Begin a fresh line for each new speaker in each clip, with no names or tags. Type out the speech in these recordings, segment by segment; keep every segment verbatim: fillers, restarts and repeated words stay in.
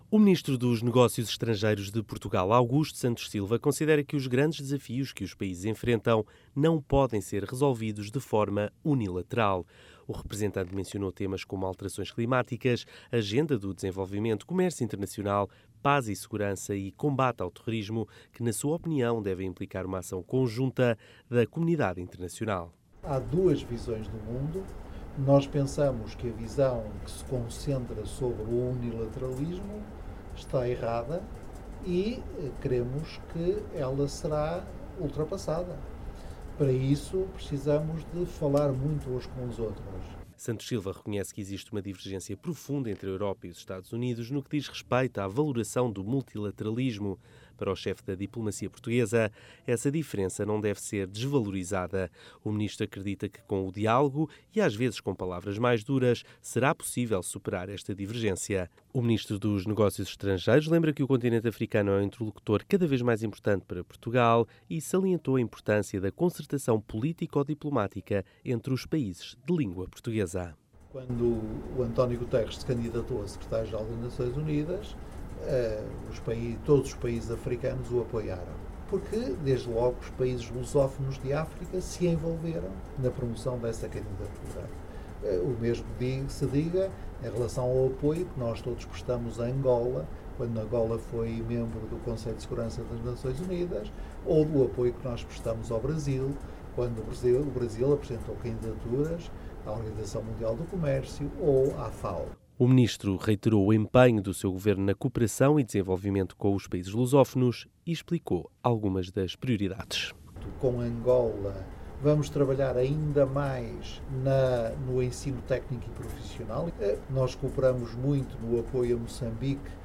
O ministro dos Negócios Estrangeiros de Portugal, Augusto Santos Silva, considera que os grandes desafios que os países enfrentam não podem ser resolvidos de forma unilateral. O representante mencionou temas como alterações climáticas, agenda do desenvolvimento, comércio internacional, paz e segurança e combate ao terrorismo, que, na sua opinião, devem implicar uma ação conjunta da comunidade internacional.
Há duas visões do mundo. Nós pensamos que a visão que se concentra sobre o unilateralismo está errada e queremos que ela será ultrapassada. Para isso, precisamos de falar muito uns com os outros.
Santos Silva reconhece que existe uma divergência profunda entre a Europa e os Estados Unidos no que diz respeito à valoração do multilateralismo. Para o chefe da diplomacia portuguesa, essa diferença não deve ser desvalorizada. O ministro acredita que com o diálogo e às vezes com palavras mais duras será possível superar esta divergência. O ministro dos Negócios Estrangeiros lembra que o continente africano é um interlocutor cada vez mais importante para Portugal e salientou a importância da concertação político-diplomática entre os países de língua portuguesa.
Quando o António Guterres se candidatou a secretário-geral das Nações Unidas, eh, os países, todos os países africanos o apoiaram. Porque, desde logo, os países lusófonos de África se envolveram na promoção dessa candidatura. Eh, o mesmo se diga em relação ao apoio que nós todos prestamos a Angola, quando Angola foi membro do Conselho de Segurança das Nações Unidas, ou do apoio que nós prestamos ao Brasil, quando o Brasil, o Brasil apresentou candidaturas à Organização Mundial do Comércio ou à FAO.
O ministro reiterou o empenho do seu governo na cooperação e desenvolvimento com os países lusófonos e explicou algumas das prioridades.
Com Angola, vamos trabalhar ainda mais na, no ensino técnico e profissional. Nós cooperamos muito no apoio a Moçambique,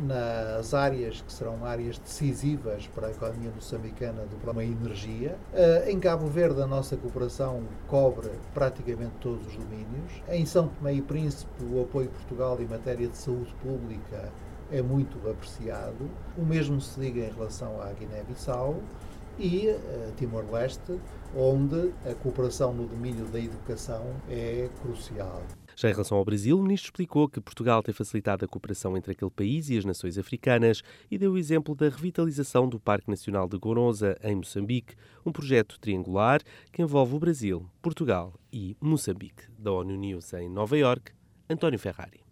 nas áreas que serão áreas decisivas para a economia moçambicana do programa Energia. Em Cabo Verde, a nossa cooperação cobre praticamente todos os domínios. Em São Tomé e Príncipe, o apoio de Portugal em matéria de saúde pública é muito apreciado. O mesmo se diga em relação à Guiné-Bissau e uh, Timor-Leste, onde a cooperação no domínio da educação é crucial.
Já em relação ao Brasil, o ministro explicou que Portugal tem facilitado a cooperação entre aquele país e as nações africanas e deu o exemplo da revitalização do Parque Nacional de Goronza, em Moçambique, um projeto triangular que envolve o Brasil, Portugal e Moçambique. Da ONU News em Nova Iorque, António Ferrari.